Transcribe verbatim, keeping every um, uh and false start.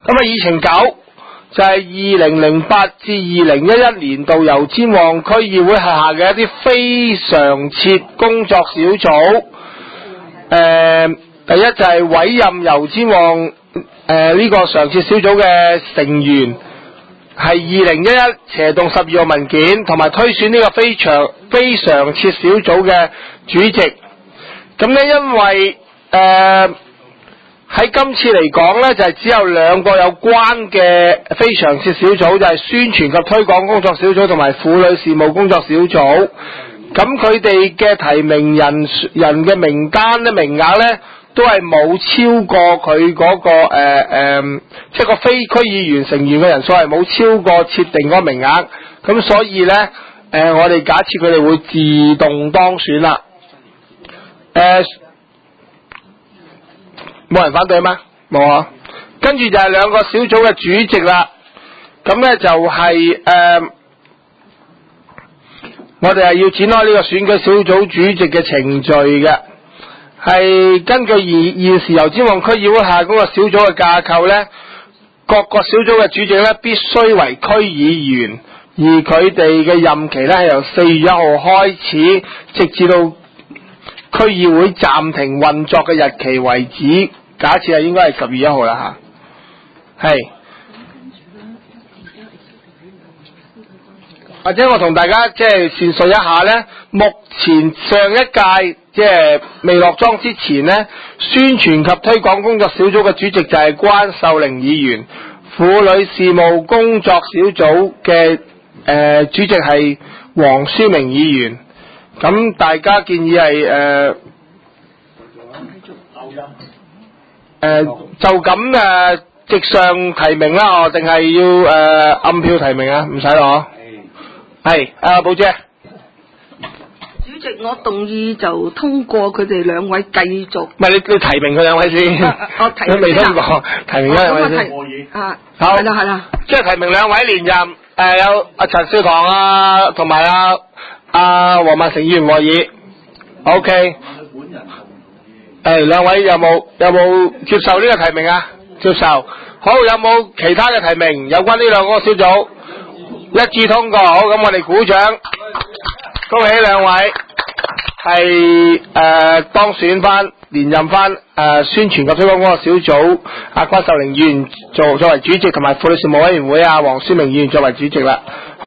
咁啊，議程九就係二零零八至二零一一年度油尖旺區議會轄下嘅一啲非常設工作小組。誒、呃，第一就係委任油尖旺誒呢、呃這個常設小組嘅成員，係二零一一斜動十二號文件，同埋推選呢個非常非常設小組嘅主席。咁呢，因為誒。呃喺今次嚟講呢，就係、是、只有兩個有關嘅非常設小組，就係、是、宣傳及推廣工作小組同埋婦女事務工作小組。咁佢哋嘅提名人人嘅名單呢，名額呢，都係冇超過佢嗰、那個誒誒、呃呃，即係個非區議員成員嘅人數係冇超過設定嗰個名額。咁所以呢，誒、呃、我哋假設佢哋會自動當選啦。誒、呃。冇人反對咩？冇啊。跟住就係兩個小組嘅主席啦。咁呢就係、是、誒、呃，我哋係要展開呢個選舉小組主席嘅程序嘅。係根據現現時油尖旺區議會下嗰個小組嘅架構呢，各個小組嘅主席呢必須為區議員，而佢哋嘅任期呢係由四月一號開始，直至到區議會暫停運作嘅日期為止，假設係應該係十月一號啦吓，係。或者我同大家即係闡述一下呢，目前上一屆即係未落莊之前呢，宣傳及推廣工作小組嘅主席就係關秀玲議員，婦女事務工作小組嘅誒、呃、主席係黃書明議員。咁大家建議係誒誒就咁誒、呃、直上提名啦，哦，定係要誒、呃、暗票提名啊？唔使咯，係阿寶姐。 主席，我動議就通過佢哋兩位繼續。唔係你你提名佢兩位先。啊、我提名。未通過，提名兩位先。 啊， 好。 係啦係啦。 即係提名兩位連任，誒、呃、有阿陳少棠啊，同埋阿。阿黃萬成議員和議 ，OK。誒，兩位有冇有冇接受呢個提名啊？接受。好，有冇其他嘅提名？有關呢兩個小組一致通過，好，咁我哋鼓掌，恭喜兩位係誒、呃、當選翻連任翻誒、呃、宣傳及推廣嗰個小組。阿關秀玲議員做作為主席，同埋婦女事務委員會阿黃書明議員作為主席啦。